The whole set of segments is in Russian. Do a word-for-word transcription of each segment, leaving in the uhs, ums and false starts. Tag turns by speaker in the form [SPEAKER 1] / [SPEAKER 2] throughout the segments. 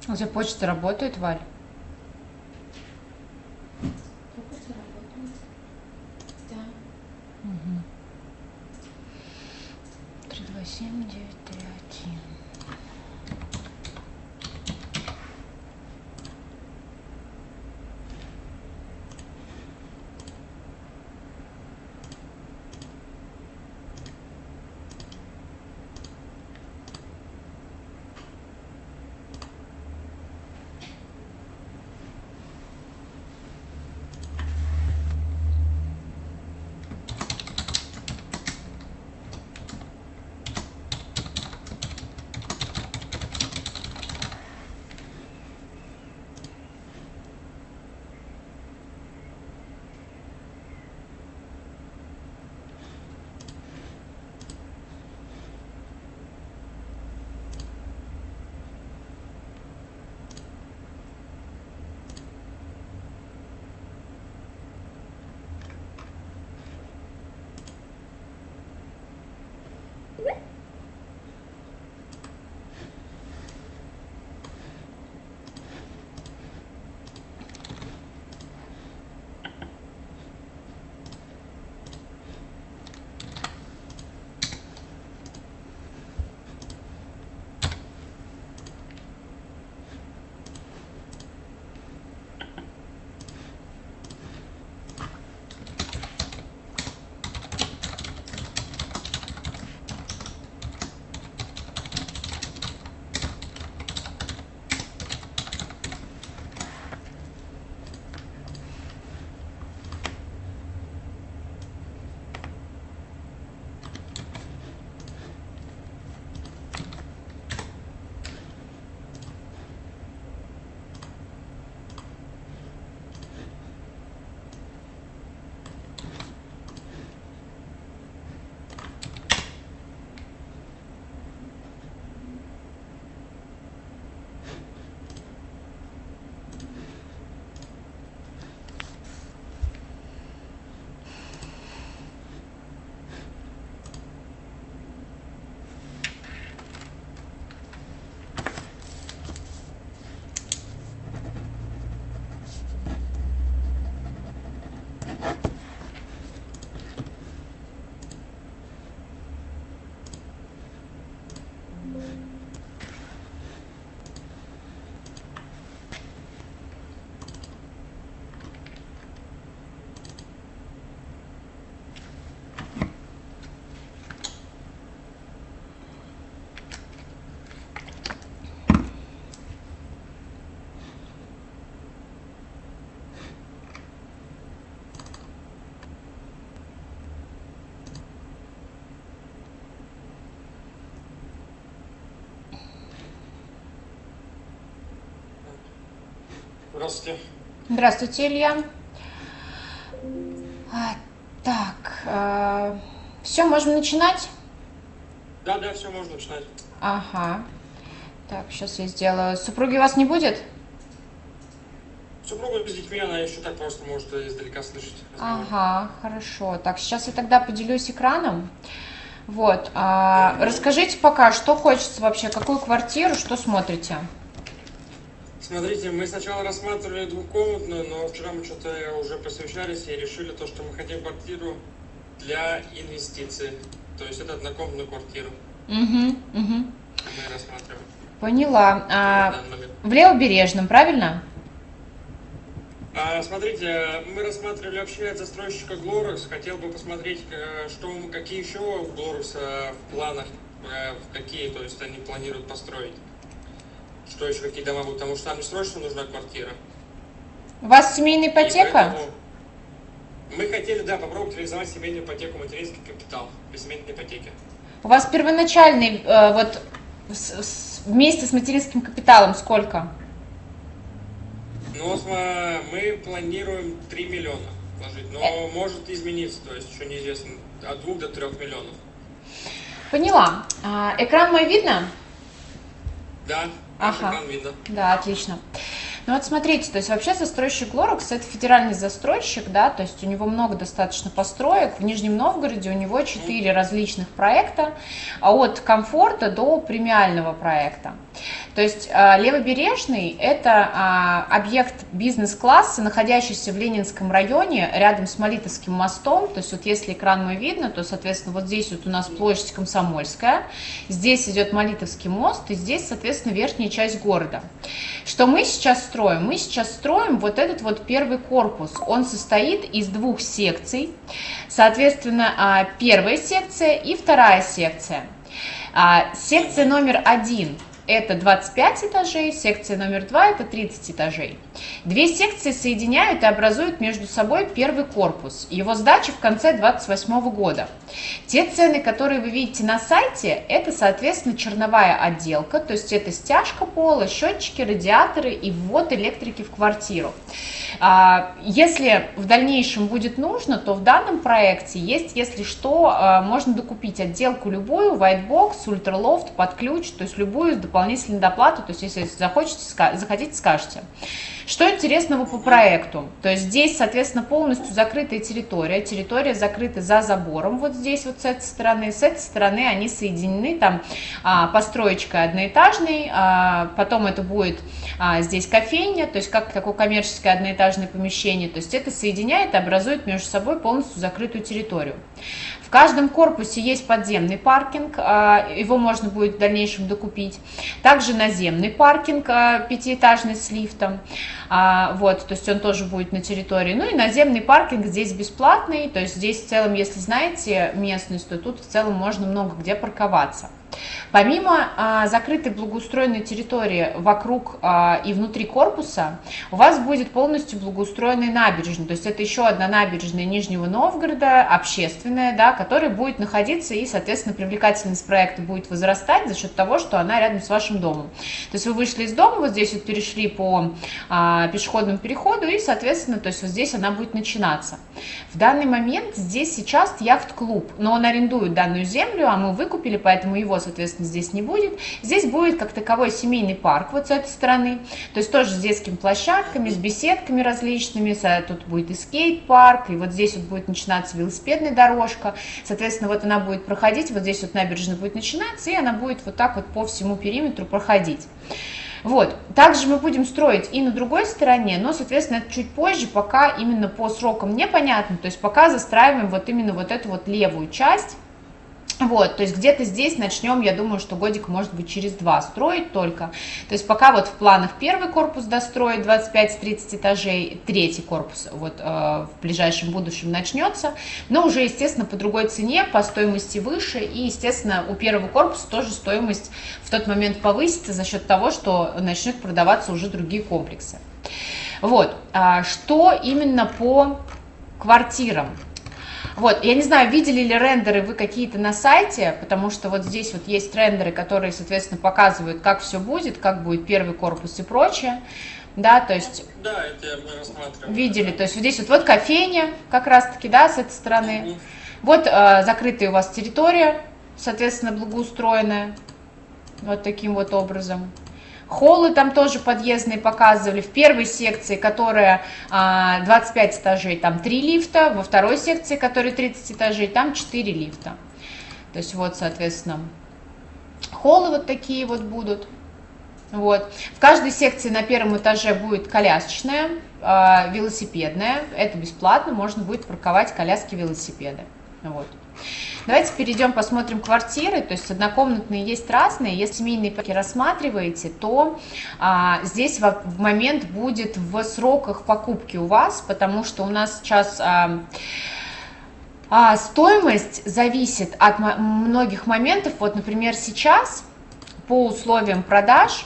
[SPEAKER 1] У тебя почта работает, Валь?
[SPEAKER 2] Почта работает. Да.
[SPEAKER 1] Угу. три два семь девять три один.
[SPEAKER 3] Здравствуйте.
[SPEAKER 1] Здравствуйте, Илья. А, так, а, все, можем начинать?
[SPEAKER 3] Да, да, все, можно начинать.
[SPEAKER 1] Ага. Так, сейчас я сделаю. Супруги у вас не будет?
[SPEAKER 3] Супруга с детьми, она еще так просто может издалека слышать разговор.
[SPEAKER 1] Ага, хорошо. Так, сейчас я тогда поделюсь экраном. Вот. а, расскажите пока, что хочется вообще, какую квартиру, что смотрите?
[SPEAKER 3] Смотрите, мы сначала рассматривали двухкомнатную, но вчера мы что-то уже посовещались и решили то, что мы хотим квартиру для инвестиций. То есть это однокомнатную квартиру
[SPEAKER 1] Угу, угу.
[SPEAKER 3] мы рассматриваем.
[SPEAKER 1] Поняла.
[SPEAKER 3] на
[SPEAKER 1] А,
[SPEAKER 3] данный момент.
[SPEAKER 1] в Левобережном, правильно?
[SPEAKER 3] А, смотрите, мы рассматривали вообще от застройщика Глорекс. Хотел бы посмотреть, э, что, какие еще у Глорекса в планах, э, какие, то есть они планируют построить. Что еще, какие дома будут, потому что нам не срочно нужна квартира.
[SPEAKER 1] У вас семейная
[SPEAKER 3] И
[SPEAKER 1] ипотека?
[SPEAKER 3] поэтому мы хотели, да, попробовать реализовать семейную ипотеку, материнский капитал без семейной ипотеки.
[SPEAKER 1] У вас первоначальный, э, вот с- с- вместе с материнским капиталом сколько?
[SPEAKER 3] Ну, сма- мы планируем три миллиона вложить, но
[SPEAKER 1] Э.
[SPEAKER 3] может измениться, то есть еще неизвестно, от двух до трех миллионов.
[SPEAKER 1] Поняла. А, экран мой видно?
[SPEAKER 3] Да, наш
[SPEAKER 1] Ага.
[SPEAKER 3] экран видно.
[SPEAKER 1] Да, отлично. Ну вот смотрите, то есть вообще застройщик Глорекс это федеральный застройщик, да, то есть у него много достаточно построек. В Нижнем Новгороде у него четыре различных проекта, а от комфорта до премиального проекта. То есть а, Левобережный – это а, объект бизнес-класса, находящийся в Ленинском районе, рядом с Молитовским мостом. То есть вот если экран мой видно, то, соответственно, вот здесь вот у нас площадь Комсомольская, здесь идет Молитовский мост, и здесь, соответственно, верхняя часть города. Что мы сейчас строим? Мы сейчас строим вот этот вот первый корпус. Он состоит из двух секций. Соответственно, а, первая секция и вторая секция. А, секция номер один – это двадцать пять этажей, секция номер два – это тридцать этажей. Две секции соединяют и образуют между собой первый корпус. Его сдача в конце двадцать восьмого года. Те цены, которые вы видите на сайте, это, соответственно, черновая отделка, то есть это стяжка пола, счетчики, радиаторы и ввод электрики в квартиру. Если в дальнейшем будет нужно, то в данном проекте есть, если что, можно докупить отделку любую, white box, ультралофт, под ключ, то есть любую с дополнительной доплатой, то есть если захочете, захотите, скажете. Что интересного по проекту? То есть здесь, соответственно, полностью закрытая территория. Территория закрыта за забором, вот здесь вот с этой стороны. С этой стороны они соединены, там а, построечкой одноэтажной, а, потом это будет а, здесь кофейня, то есть как такое коммерческое одноэтажное помещение. То есть это соединяет и образует между собой полностью закрытую территорию. В каждом корпусе есть подземный паркинг, его можно будет в дальнейшем докупить. Также наземный паркинг пятиэтажный с лифтом, вот, то есть он тоже будет на территории. Ну и наземный паркинг здесь бесплатный, то есть здесь в целом, если знаете местность, то тут в целом можно много где парковаться. Помимо а, закрытой благоустроенной территории вокруг а, и внутри корпуса, у вас будет полностью благоустроенная набережная. То есть это еще одна набережная Нижнего Новгорода, общественная, да, которая будет находиться, и, соответственно, привлекательность проекта будет возрастать за счет того, что она рядом с вашим домом. То есть вы вышли из дома, вот здесь вот перешли по а, пешеходному переходу, и, соответственно, то есть вот здесь она будет начинаться. В данный момент здесь сейчас яхт-клуб, но он арендует данную землю, а мы выкупили, поэтому его, соответственно, здесь не будет. Здесь будет как таковой семейный парк вот с этой стороны, то есть тоже с детскими площадками, с беседками различными, тут будет и скейт-парк, и вот здесь вот будет начинаться велосипедная дорожка, соответственно, вот она будет проходить, вот здесь вот набережная будет начинаться, и она будет вот так вот по всему периметру проходить. Вот. Также мы будем строить и на другой стороне, но, соответственно, это чуть позже, пока именно по срокам непонятно, то есть пока застраиваем вот именно вот эту вот левую часть. Вот, то есть где-то здесь начнем, я думаю, что годик может быть через два строить только. То есть пока вот в планах первый корпус достроить двадцать пять тридцать этажей, третий корпус вот э, в ближайшем будущем начнется, но уже, естественно, по другой цене, по стоимости выше, и, естественно, у первого корпуса тоже стоимость в тот момент повысится за счет того, что начнут продаваться уже другие комплексы. Вот, а что именно по квартирам? Вот, я не знаю, видели ли рендеры вы какие-то на сайте, потому что вот здесь вот есть рендеры, которые, соответственно, показывают, как все будет, как будет первый корпус и прочее, да, то есть...
[SPEAKER 3] Да, это мы рассматривали.
[SPEAKER 1] Видели, то есть вот здесь вот, вот кофейня, как раз-таки, да, с этой стороны, угу. Вот э, закрытая у вас территория, соответственно, благоустроенная, вот таким вот образом. Холлы там тоже подъездные показывали. В первой секции, которая а, двадцать пять этажей, там три лифта. Во второй секции, которая тридцать этажей, там четыре лифта. То есть вот, соответственно, холлы вот такие вот будут. Вот. В каждой секции на первом этаже будет колясочная, а, велосипедная. Это бесплатно, можно будет парковать коляски, велосипеды. Вот. Давайте перейдем, посмотрим квартиры, то есть однокомнатные есть разные, если семейные паки рассматриваете, то а, здесь в, в момент будет в сроках покупки у вас, потому что у нас сейчас а, а, стоимость зависит от многих моментов, вот, например, сейчас по условиям продаж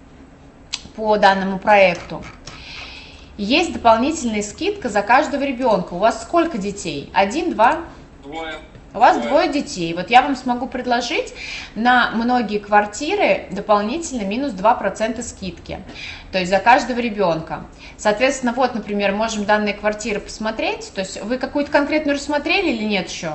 [SPEAKER 1] по данному проекту есть дополнительная скидка за каждого ребенка. У вас сколько детей? Один, два?
[SPEAKER 3] Двое.
[SPEAKER 1] У вас двое детей. Вот я вам смогу предложить на многие квартиры дополнительно минус два процента скидки. То есть за каждого ребенка. Соответственно, вот, например, можем данные квартиры посмотреть. То есть вы какую-то конкретную рассмотрели или нет еще?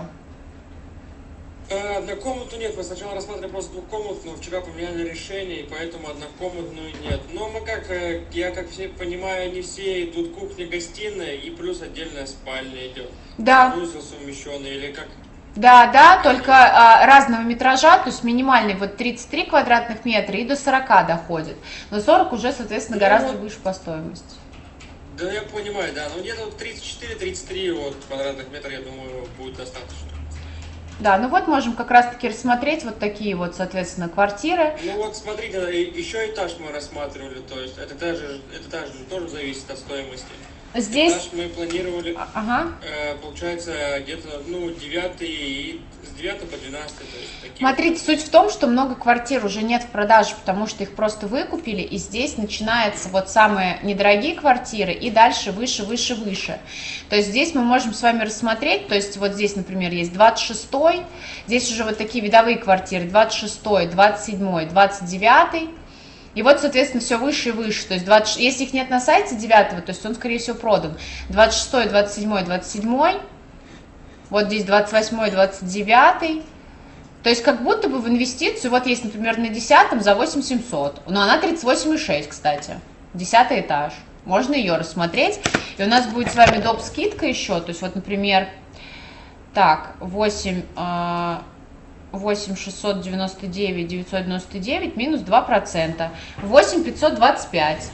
[SPEAKER 3] Однокомнатную нет, мы сначала рассматривали просто двухкомнатную, вчера поменяли решение, и поэтому однокомнатную нет. Но мы как, я как все понимаю, не все идут кухня, гостиная, и плюс отдельная спальня идет.
[SPEAKER 1] Да.
[SPEAKER 3] Санузел совмещенный, или как?
[SPEAKER 1] Да, да, только а, разного метража, то есть минимальный вот тридцать три квадратных метра и до сорока доходит. Но сорок уже, соответственно,
[SPEAKER 3] Ну,
[SPEAKER 1] гораздо
[SPEAKER 3] вот,
[SPEAKER 1] выше по стоимости.
[SPEAKER 3] да, я понимаю, да, но где-то тридцать четыре тридцать три вот квадратных метра, я думаю, будет достаточно.
[SPEAKER 1] Да, ну вот можем как раз-таки рассмотреть вот такие вот, соответственно, квартиры.
[SPEAKER 3] Ну вот смотрите, еще этаж мы рассматривали, то есть это даже, это даже тоже зависит от стоимости.
[SPEAKER 1] Здесь,
[SPEAKER 3] Этаж мы планировали,
[SPEAKER 1] а- ага.
[SPEAKER 3] э, получается, где-то, ну, девятый и с девятого по двенадцатый, то есть такие.
[SPEAKER 1] Смотрите, суть в том, что много квартир уже нет в продаже, потому что их просто выкупили, и здесь начинаются вот самые недорогие квартиры, и дальше выше, выше, выше. То есть здесь мы можем с вами рассмотреть, то есть вот здесь, например, есть двадцать шестой, здесь уже вот такие видовые квартиры, двадцать шестой, двадцать седьмой, двадцать девятый. И вот, соответственно, все выше и выше. То есть, двадцать, если их нет на сайте девятого, то есть он, скорее всего, продан. двадцать шестой, двадцать седьмой, двадцать седьмой. Вот здесь двадцать восьмой, двадцать девятый. То есть, как будто бы в инвестицию, вот есть, например, на десятом за восемь тысяч семьсот. Но она тридцать восемь и шесть, кстати. Десятый этаж. Можно ее рассмотреть. И у нас будет с вами доп. Скидка еще. То есть, вот, например, так, восемь... восемь шестьсот девяносто девять девятьсот девяносто девять минус два процента. восемь пятьсот двадцать пять.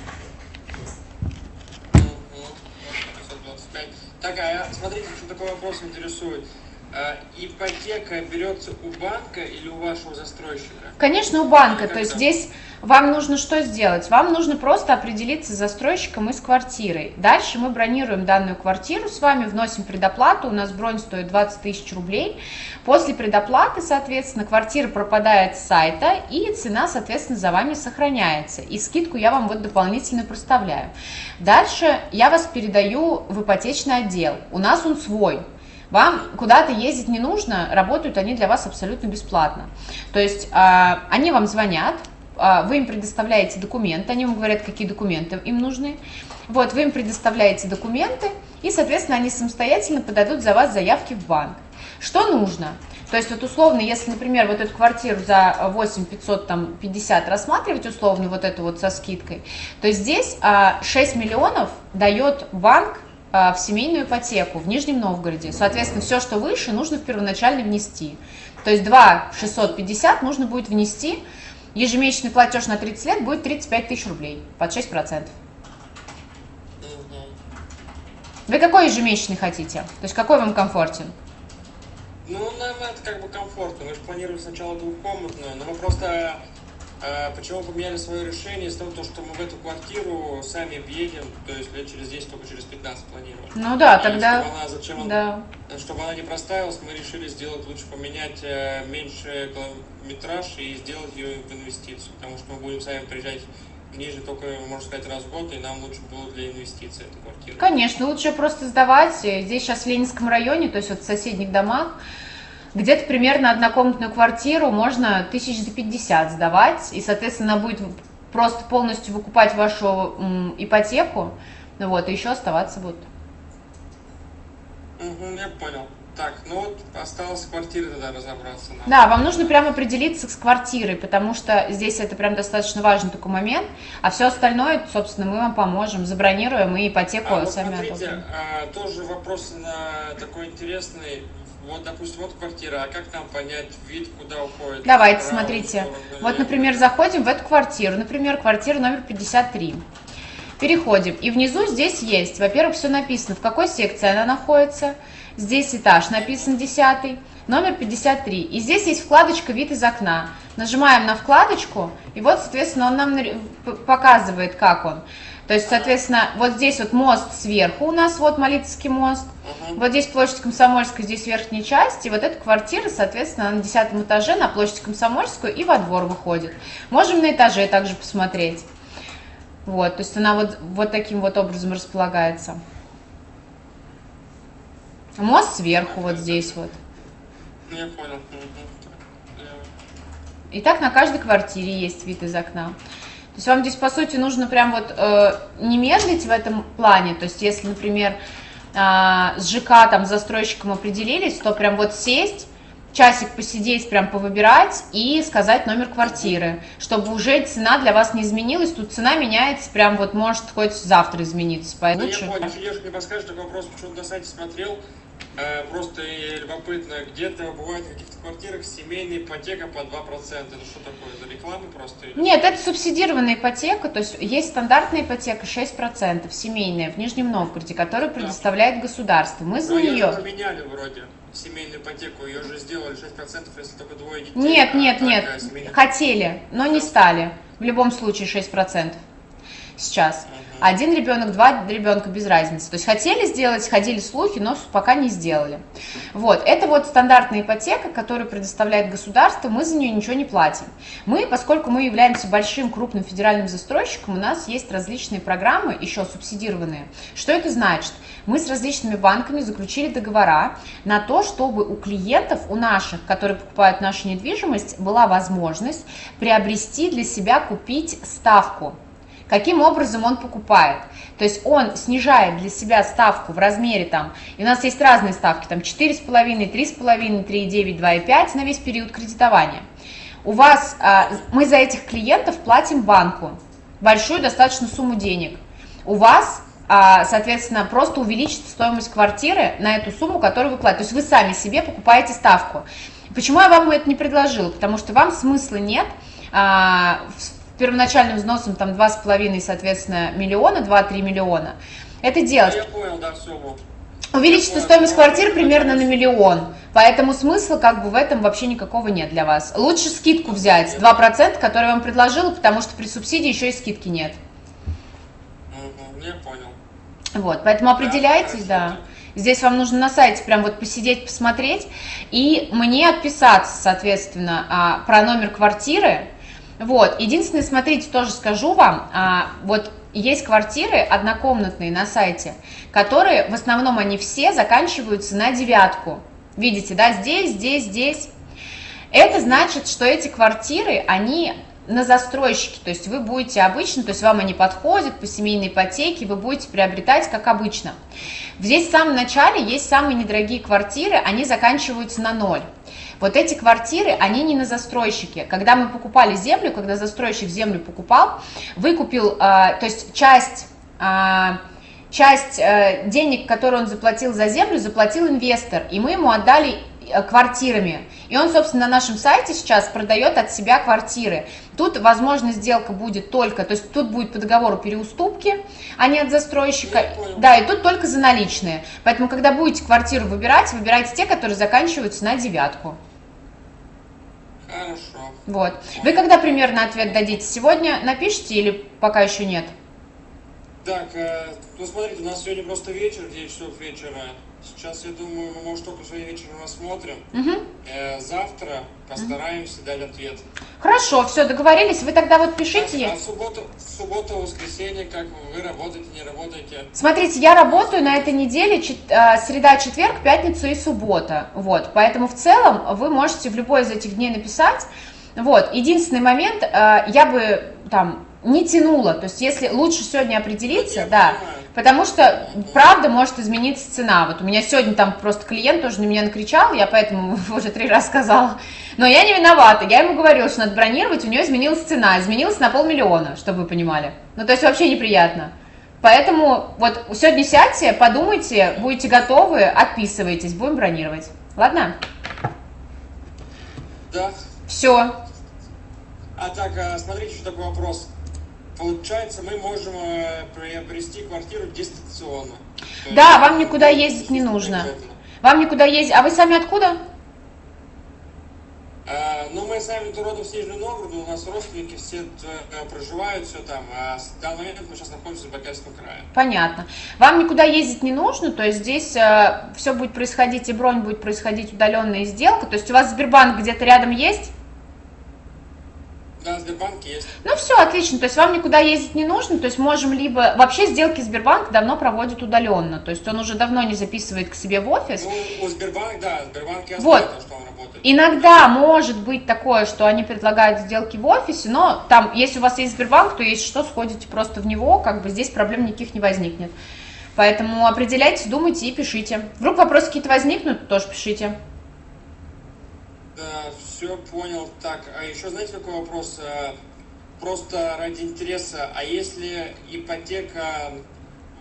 [SPEAKER 3] пятьсот двадцать пять. Так, а смотрите, что такой вопрос интересует. А, ипотека берется у банка или у вашего застройщика?
[SPEAKER 1] Конечно, у банка.
[SPEAKER 3] Как
[SPEAKER 1] То есть
[SPEAKER 3] там?
[SPEAKER 1] здесь вам нужно что сделать? Вам нужно просто определиться с застройщиком и с квартирой. Дальше мы бронируем данную квартиру с вами, вносим предоплату. У нас бронь стоит двадцать тысяч рублей. После предоплаты, соответственно, квартира пропадает с сайта, и цена, соответственно, за вами сохраняется. И скидку я вам вот дополнительно проставляю. Дальше я вас передаю в ипотечный отдел. У нас он свой. Вам куда-то ездить не нужно, работают они для вас абсолютно бесплатно. То есть а, они вам звонят, а, вы им предоставляете документы, они вам говорят, какие документы им нужны. Вот, вы им предоставляете документы, и, соответственно, они самостоятельно подадут за вас заявки в банк. Что нужно? То есть, вот условно, если, например, вот эту квартиру за восемь тысяч пятьсот пятьдесят рассматривать, условно, вот эту вот со скидкой, то здесь а, шесть миллионов дает банк в семейную ипотеку в Нижнем Новгороде. Соответственно, все, что выше, нужно первоначально внести. То есть два тысячи шестьсот пятьдесят нужно будет внести. Ежемесячный платеж на тридцать лет будет тридцать пять тысяч рублей под шесть процентов. Вы какой ежемесячный хотите? То есть какой вам комфортен?
[SPEAKER 3] Ну, нам это как бы комфортно. Мы же планировали сначала двухкомнатную, но мы просто... А, почему поменяли свое решение из того, что мы в эту квартиру сами въедем, то есть лет через десять, только через пятнадцать планировали.
[SPEAKER 1] Ну да,
[SPEAKER 3] И
[SPEAKER 1] тогда...
[SPEAKER 3] Чтобы она, зачем
[SPEAKER 1] да.
[SPEAKER 3] она, чтобы она не проставилась, мы решили сделать, лучше поменять э, меньше километраж и сделать ее в инвестицию, потому что мы будем сами приезжать в Нижний только, можно сказать, раз в год, и нам лучше было для инвестиций эту квартиру.
[SPEAKER 1] Конечно, лучше просто сдавать. Здесь сейчас в Ленинском районе, то есть вот в соседних домах, где-то примерно однокомнатную квартиру можно тысяч за пятьдесят сдавать, и, соответственно, она будет просто полностью выкупать вашу м, ипотеку, ну вот, и еще оставаться будут.
[SPEAKER 3] Угу, я понял. Так, ну вот осталось с квартирой тогда разобраться. Надо.
[SPEAKER 1] Да, вам нужно прямо определиться с квартирой, потому что здесь это прям достаточно важный такой момент, а все остальное, собственно, мы вам поможем, забронируем и ипотеку
[SPEAKER 3] а вот
[SPEAKER 1] сами
[SPEAKER 3] смотрите,
[SPEAKER 1] одобрим.
[SPEAKER 3] а, тоже вопрос на такой интересный. Вот, допустим, вот квартира, а как нам понять вид, куда уходит?
[SPEAKER 1] Давайте,
[SPEAKER 3] Право,
[SPEAKER 1] смотрите.
[SPEAKER 3] сторону,
[SPEAKER 1] Вот,
[SPEAKER 3] лево?
[SPEAKER 1] например, заходим в эту квартиру, например, квартира номер пятьдесят три. Переходим, и внизу здесь есть, во-первых, все написано, в какой секции она находится. Здесь этаж написан десятый, номер пятьдесят три. И здесь есть вкладочка «Вид из окна». Нажимаем на вкладочку, и вот, соответственно, он нам показывает, как он. То есть, соответственно, вот здесь вот мост сверху у нас, вот Молитовский мост. Uh-huh. Вот здесь площадь Комсомольская, здесь верхняя часть. И вот эта квартира, соответственно, на десятом этаже на площадь Комсомольскую и во двор выходит. Можем на этаже также посмотреть. Вот, то есть она вот, вот таким вот образом располагается. Мост сверху вот здесь вот.
[SPEAKER 3] Я понял.
[SPEAKER 1] И так на каждой квартире есть вид из окна. То есть вам здесь, по сути, нужно прям вот э, не медлить в этом плане. То есть если, например, э, с ЖК, там, с застройщиком определились, то прям вот сесть, часик посидеть, прям повыбирать и сказать номер квартиры, чтобы уже цена для вас не изменилась. Тут цена меняется, прям вот может хоть завтра измениться.
[SPEAKER 3] Ну,
[SPEAKER 1] Поэтому
[SPEAKER 3] я
[SPEAKER 1] лучше...
[SPEAKER 3] понял. Если девушка мне подскажет такой вопрос, почему на сайте смотрел, Э, Просто и любопытно, где-то бывает в каких-то квартирах семейная ипотека по два процента. Это что такое? Это реклама просто? Или
[SPEAKER 1] Нет,
[SPEAKER 3] что?
[SPEAKER 1] это субсидированная ипотека, то есть есть стандартная ипотека шесть процентов, семейная в Нижнем Новгороде, которую
[SPEAKER 3] Да.
[SPEAKER 1] предоставляет государство. Мы за
[SPEAKER 3] Но ее же
[SPEAKER 1] нее...
[SPEAKER 3] поменяли вроде, семейную ипотеку. Ее же сделали шесть процентов, если только двое детей.
[SPEAKER 1] Нет,
[SPEAKER 3] а
[SPEAKER 1] нет,
[SPEAKER 3] так,
[SPEAKER 1] нет,
[SPEAKER 3] э, семейная-
[SPEAKER 1] хотели, но не стали. В любом случае шесть процентов сейчас.
[SPEAKER 3] Мгм.
[SPEAKER 1] Один ребенок, два ребенка, без разницы. То есть хотели сделать, ходили слухи, но пока не сделали. Вот, это вот стандартная ипотека, которую предоставляет государство, мы за нее ничего не платим. Мы, поскольку мы являемся большим, крупным федеральным застройщиком, у нас есть различные программы, еще субсидированные. Что это значит? Мы с различными банками заключили договора на то, чтобы у клиентов, у наших, которые покупают нашу недвижимость, была возможность приобрести для себя, купить ставку. Каким образом он покупает? То есть он снижает для себя ставку в размере там, и у нас есть разные ставки, там четыре с половиной, три с половиной, три и девять, два и пять на весь период кредитования. У вас, а, мы за этих клиентов платим банку большую достаточно сумму денег. У вас, а, соответственно, просто увеличится стоимость квартиры на эту сумму, которую вы платите. То есть вы сами себе покупаете ставку. Почему я вам это не предложила? Потому что вам смысла нет а, в первоначальным взносом там два с половиной, соответственно, миллиона, два-три миллиона, это
[SPEAKER 3] Ну,
[SPEAKER 1] делать.
[SPEAKER 3] я понял, да, сумму.
[SPEAKER 1] Увеличится
[SPEAKER 3] понял,
[SPEAKER 1] стоимость
[SPEAKER 3] но-
[SPEAKER 1] квартиры примерно на миллион, поэтому смысла как бы в этом вообще никакого нет для вас. Лучше скидку взять, два процента, которую я вам предложила, потому что при субсидии еще и скидки нет.
[SPEAKER 3] Мгм, я понял.
[SPEAKER 1] Вот, поэтому определяйтесь,
[SPEAKER 3] хорошо.
[SPEAKER 1] да. Здесь вам нужно на сайте прям вот посидеть, посмотреть и мне отписаться, соответственно, а, про номер квартиры. Вот, единственное, смотрите, тоже скажу вам, а, вот есть квартиры однокомнатные на сайте, которые, в основном они все заканчиваются на девятку. Видите, да, здесь, здесь, здесь. Это значит, что эти квартиры, они на застройщике, то есть вы будете обычно, то есть вам они подходят по семейной ипотеке, вы будете приобретать как обычно. Здесь в самом начале есть самые недорогие квартиры, они заканчиваются на ноль. Вот эти квартиры, они не на застройщике. Когда мы покупали землю, когда застройщик землю покупал, выкупил, э, то есть часть, э, часть э, денег, которые он заплатил за землю, заплатил инвестор, и мы ему отдали э, квартирами. И он, собственно, на нашем сайте сейчас продает от себя квартиры. Тут, возможно, сделка будет только, то есть тут будет по договору переуступки, а не от застройщика.
[SPEAKER 3] Я понял.
[SPEAKER 1] Да, и тут только за наличные. Поэтому, когда будете квартиру выбирать, выбирайте те, которые заканчиваются на девятку.
[SPEAKER 3] Хорошо.
[SPEAKER 1] Вот. Вы когда примерно ответ дадите? Сегодня напишите или пока еще нет?
[SPEAKER 3] Так, э, ну смотрите, у нас сегодня просто вечер, девять часов вечера. Сейчас, я думаю, мы, может, только сегодня вечером рассмотрим.
[SPEAKER 1] Угу.
[SPEAKER 3] Э, завтра постараемся дать ответ.
[SPEAKER 1] Хорошо, все, договорились. Вы тогда вот пишите.
[SPEAKER 3] А в субботу, в субботу, воскресенье, как вы, вы работаете, не работаете?
[SPEAKER 1] Смотрите, я работаю на этой неделе чет- э, среда, четверг, пятница и суббота. Вот, поэтому в целом вы можете в любой из этих дней написать. Вот, единственный момент, э, я бы там не тянула, то есть если лучше сегодня определиться,
[SPEAKER 3] Я
[SPEAKER 1] да,
[SPEAKER 3] понимаю.
[SPEAKER 1] потому что правда может измениться цена. Вот у меня сегодня там просто клиент тоже на меня накричал, я поэтому уже три раза сказала, но я не виновата, я ему говорила, что надо бронировать, у нее изменилась цена, изменилась на полмиллиона, чтобы вы понимали, ну то есть вообще неприятно. Поэтому вот сегодня сядьте, подумайте, будете готовы, отписывайтесь, будем бронировать. Ладно?
[SPEAKER 3] Да.
[SPEAKER 1] Все.
[SPEAKER 3] А так, э, смотрите, еще такой вопрос. Получается, мы можем э, приобрести квартиру дистанционно. То
[SPEAKER 1] Да,
[SPEAKER 3] есть,
[SPEAKER 1] вам никуда
[SPEAKER 3] э,
[SPEAKER 1] ездить не нужно.
[SPEAKER 3] обязательно.
[SPEAKER 1] Вам никуда ездить. А вы сами откуда?
[SPEAKER 3] Э, Ну, мы сами тут родом с Нижнего Новгорода, у нас родственники все э, проживают, все там. А в данный момент мы сейчас находимся в Забайкальском крае.
[SPEAKER 1] Понятно. Вам никуда ездить не нужно, то есть здесь э, все будет происходить, и бронь будет происходить удаленная сделка. То есть у вас Сбербанк где-то рядом есть?
[SPEAKER 3] Да, Сбербанк есть.
[SPEAKER 1] Ну все, отлично, то есть вам никуда ездить не нужно, то есть можем либо... Вообще сделки Сбербанк давно проводит удаленно, то есть он уже давно не записывает к себе в офис.
[SPEAKER 3] Ну, у Сбербанка, да, Сбербанк я
[SPEAKER 1] Вот.
[SPEAKER 3] знаю, то, что он работает.
[SPEAKER 1] Иногда может быть такое, что они предлагают сделки в офисе, но там, если у вас есть Сбербанк, то есть что, сходите просто в него, как бы здесь проблем никаких не возникнет. Поэтому определяйтесь, думайте и пишите. Вдруг вопросы какие-то возникнут, тоже пишите.
[SPEAKER 3] Да, все понял. Так, а еще знаете, какой вопрос? Э, Просто ради интереса, а если ипотека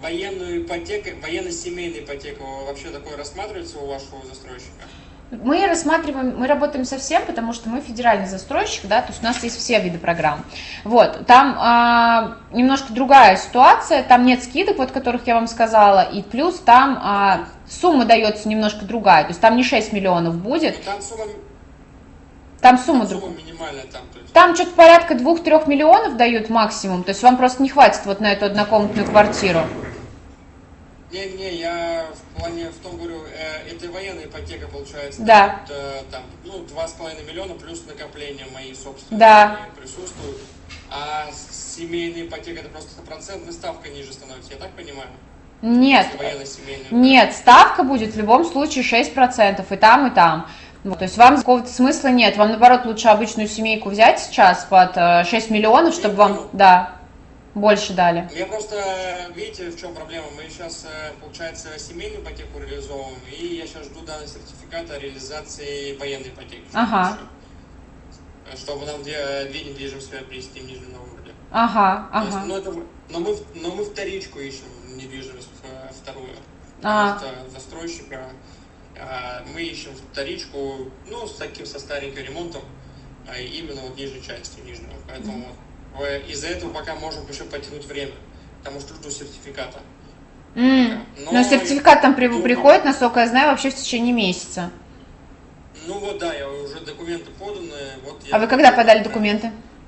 [SPEAKER 3] военную ипотеку, военно-семейную ипотеку вообще такое рассматривается у вашего застройщика?
[SPEAKER 1] Мы рассматриваем, мы работаем со всем, потому что мы федеральный застройщик, да, то есть у нас есть все виды программ. Вот, там а, немножко другая ситуация, там нет скидок, вот которых я вам сказала, и плюс там а, сумма дается немножко другая, то есть там не шесть миллионов будет.
[SPEAKER 3] Ну, там сумма,
[SPEAKER 1] там сумма,
[SPEAKER 3] там
[SPEAKER 1] друг...
[SPEAKER 3] сумма минимальная. Там, то есть...
[SPEAKER 1] там что-то порядка двух-трёх миллионов дают максимум, то есть вам просто не хватит вот на эту однокомнатную квартиру.
[SPEAKER 3] Не-не, я в плане, в том говорю, э, это военная ипотека получается.
[SPEAKER 1] Да.
[SPEAKER 3] Тут, э, там, ну, два с половиной миллиона плюс накопления мои собственные
[SPEAKER 1] да.
[SPEAKER 3] присутствуют. А семейная ипотека это просто процентная ставка ниже становится, я так понимаю?
[SPEAKER 1] Нет. Нет, ставка будет в любом случае шесть процентов и там, и там. Вот, то есть вам какого-то смысла нет. Вам, наоборот, лучше обычную семейку взять сейчас под шесть миллионов, чтобы вам, да, больше дали.
[SPEAKER 3] Я просто, видите, в чем проблема? Мы сейчас, получается, семейную ипотеку реализовываем, и я сейчас жду данный сертификат о реализации военной ипотеки.
[SPEAKER 1] Ага.
[SPEAKER 3] Чтобы нам две, две недвижимости приобрести в Нижнем Новгороде.
[SPEAKER 1] Ага, ага.
[SPEAKER 3] Есть, ну, это, но, мы, но мы вторичку ищем недвижимость вторую.
[SPEAKER 1] А.
[SPEAKER 3] Потому что застройщика мы ищем вторичку, ну, с таким, со стареньким ремонтом, а именно вот нижней части Нижнего. Поэтому mm. из-за этого пока можем еще потянуть время, потому что жду сертификата.
[SPEAKER 1] Mm. Но, Но сертификат там при, приходит, насколько я знаю, вообще в течение месяца.
[SPEAKER 3] Ну вот да, я уже документы поданы. Вот
[SPEAKER 1] а
[SPEAKER 3] я
[SPEAKER 1] вы когда подали документы?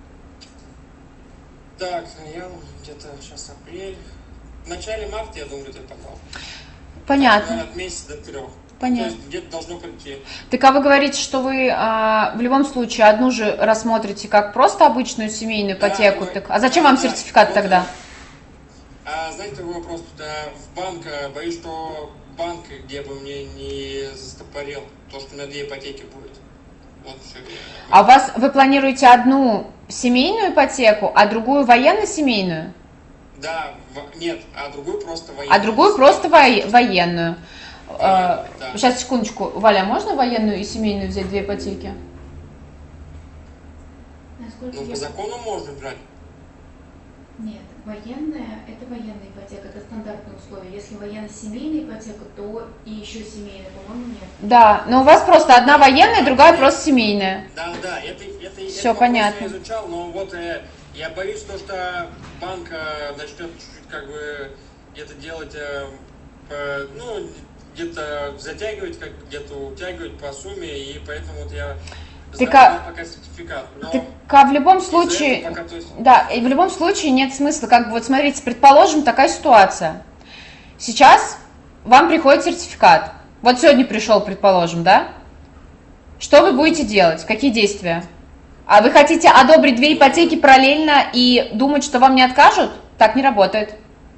[SPEAKER 3] Так, я где-то сейчас апрель. В начале марта, я думаю, где-то подал.
[SPEAKER 1] Понятно.
[SPEAKER 3] От месяца до трех.
[SPEAKER 1] Понятно.
[SPEAKER 3] То есть где-то должно прийти.
[SPEAKER 1] Так а вы говорите, что вы а, в любом случае одну же рассмотрите как просто обычную семейную ипотеку. Да, так, а зачем да, вам сертификат да, тогда?
[SPEAKER 3] А, знаете, такой вопрос. Да, в банк, боюсь, что банк, где бы мне не застопорил, то, что на две ипотеки будет. Вот все.
[SPEAKER 1] А у вас, вы планируете одну семейную ипотеку, а другую военно-семейную?
[SPEAKER 3] Да, в, нет, а другую просто военную.
[SPEAKER 1] А другую просто во, военную.
[SPEAKER 3] Да.
[SPEAKER 1] Сейчас, секундочку. Валя, можно военную и семейную взять две ипотеки?
[SPEAKER 2] Насколько
[SPEAKER 3] ну,
[SPEAKER 2] я...
[SPEAKER 3] по закону можно брать.
[SPEAKER 2] Нет, военная – это военная ипотека, это стандартные условия. Если военно-семейная ипотека, то и еще семейная, по-моему, нет.
[SPEAKER 1] Да, но у вас просто одна военная, другая нет. просто семейная.
[SPEAKER 3] Да, да, это, это,
[SPEAKER 1] Все
[SPEAKER 3] это
[SPEAKER 1] понятно.
[SPEAKER 3] Я изучал, но вот э, я боюсь, то, что банк э, начнет чуть-чуть как бы это делать, э, э, ну, где-то затягивать, как где-то утягивать по сумме, и поэтому вот я
[SPEAKER 1] так, а...
[SPEAKER 3] пока сертификат. Но
[SPEAKER 1] так, а в любом случае,
[SPEAKER 3] пока, то есть...
[SPEAKER 1] да, и в любом случае нет смысла, как бы вот смотрите, предположим, такая ситуация. Сейчас вам приходит сертификат. Вот сегодня пришел, предположим, да? Что вы будете делать? Какие действия? А вы хотите одобрить две ипотеки параллельно и думать, что вам не откажут? Так не работает.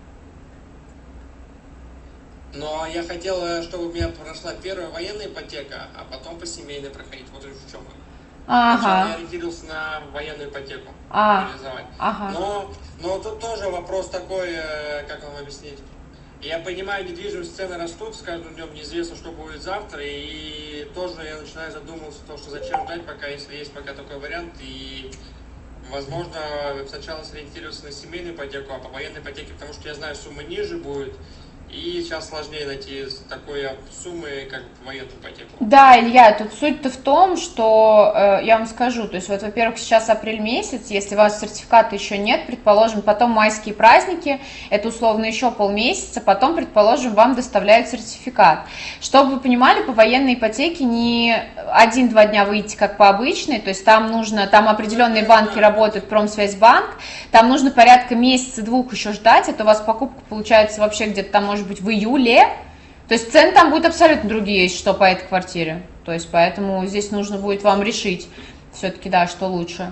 [SPEAKER 3] Но я хотел, чтобы у меня прошла первая военная ипотека, а потом по семейной проходить. Вот и в чем.
[SPEAKER 1] Ага.
[SPEAKER 3] Сначала я ориентировался на военную ипотеку
[SPEAKER 1] а.
[SPEAKER 3] реализовать.
[SPEAKER 1] Ага.
[SPEAKER 3] Но, но тут тоже вопрос такой, как вам объяснить. Я понимаю, недвижимость, цены растут, с каждым днем неизвестно, что будет завтра, и тоже я начинаю задумываться, то, что зачем ждать, пока, если есть пока такой вариант, и возможно сначала сориентироваться на семейную ипотеку, а по военной ипотеке, потому что я знаю, сумма ниже будет. И сейчас сложнее найти такой суммы, как военную ипотеку. Да,
[SPEAKER 1] Илья, тут суть-то в том, что, э, я вам скажу, то есть вот, во-первых, сейчас апрель месяц, если у вас сертификата еще нет, предположим, потом майские праздники, это условно еще полмесяца, потом, предположим, вам доставляют сертификат. Чтобы вы понимали, по военной ипотеке не один-два дня выйти как по обычной, то есть там нужно, там определенные банки работают, Промсвязьбанк, там нужно порядка месяца-двух еще ждать, это у вас покупка получается вообще где-то там, может быть, в июле, то есть цены там будут абсолютно другие, если что, по этой квартире, то есть поэтому здесь нужно будет вам решить все-таки, да, что лучше.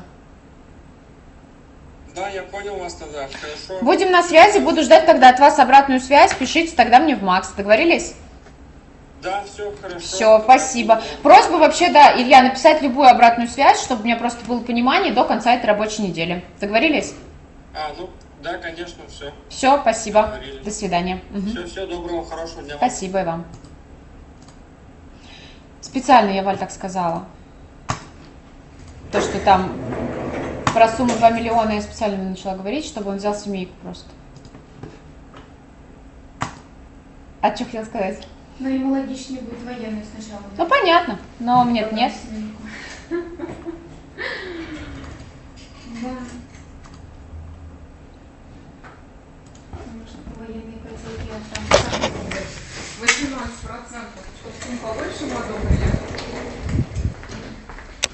[SPEAKER 3] Да, я понял вас тогда, хорошо.
[SPEAKER 1] Будем на связи, буду ждать тогда от вас обратную связь, пишите тогда мне в Макс, договорились?
[SPEAKER 3] Да, все, хорошо.
[SPEAKER 1] Все, спасибо. Просьба вообще, да, Илья, написать любую обратную связь, чтобы у меня просто было понимание до конца этой рабочей недели. Договорились?
[SPEAKER 3] А, ну, да, конечно, все.
[SPEAKER 1] Все, спасибо. До свидания.
[SPEAKER 3] Все, угу. Все, доброго, хорошего дня.
[SPEAKER 1] Спасибо и вам. Специально я, Валь, так сказала. То, что там про сумму два миллиона я специально начала говорить, чтобы он взял семейку просто. А что хотел сказать?
[SPEAKER 2] Ну, ему логичнее будет военную сначала.
[SPEAKER 1] Ну, понятно, но нет, нет.
[SPEAKER 2] Да. Потому что военные ипотеки там восемнадцать процентов. Что сумма побольше, подобное.